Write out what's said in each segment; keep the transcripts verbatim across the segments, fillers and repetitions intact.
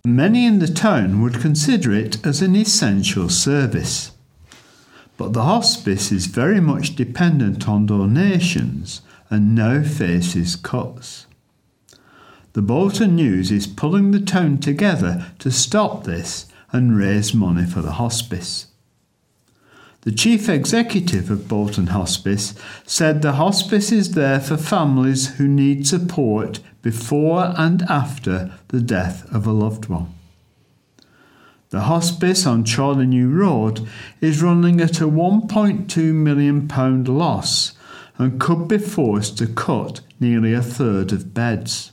Many in the town would consider it as an essential service. But the hospice is very much dependent on donations and now faces cuts. The Bolton News is pulling the town together to stop this and raise money for the hospice. The chief executive of Bolton Hospice said the hospice is there for families who need support before and after the death of a loved one. The hospice on Chorley New Road is running at a one point two million pounds loss and could be forced to cut nearly a third of beds.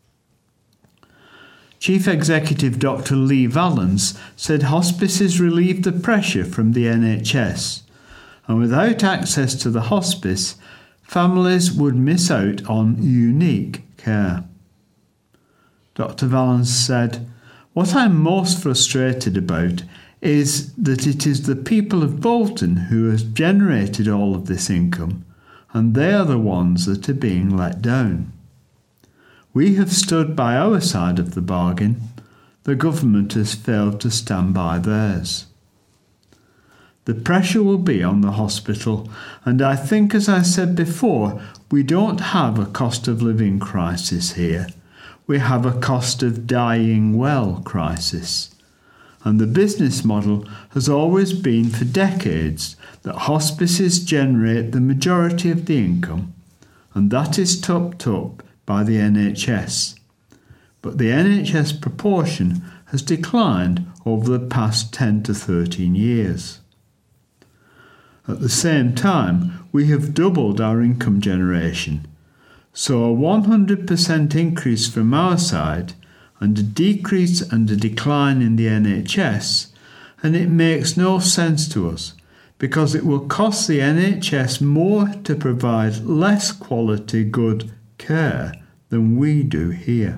Chief Executive Doctor Lee Vallance said hospices relieve the pressure from the N H S, and without access to the hospice, families would miss out on unique care. Doctor Vallance said, "What I'm most frustrated about is that it is the people of Bolton who have generated all of this income, and they are the ones that are being let down. We have stood by our side of the bargain. The government has failed to stand by theirs." The pressure will be on the hospital, and I think, as I said before, we don't have a cost of living crisis here. We have a cost of dying well crisis. And the business model has always been for decades that hospices generate the majority of the income, and that is topped up by the N H S. But the N H S proportion has declined over the past ten to thirteen years. At the same time, we have doubled our income generation. So a one hundred percent increase from our side and a decrease and a decline in the N H S, and it makes no sense to us because it will cost the N H S more to provide less quality good care than we do here.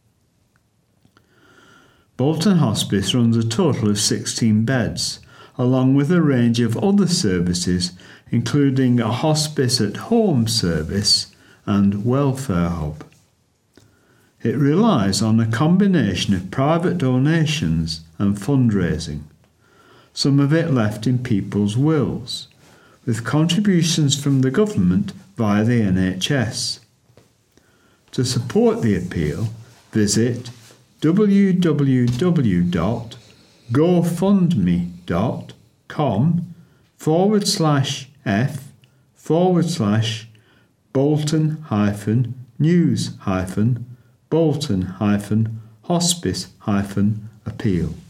Bolton Hospice runs a total of sixteen beds, along with a range of other services, including a hospice at home service and welfare hub. It relies on a combination of private donations and fundraising, some of it left in people's wills, with contributions from the government via the N H S. To support the appeal, visit www.gofundme.com forward slash F forward slash Bolton hyphen news hyphen Bolton hyphen hospice hyphen appeal.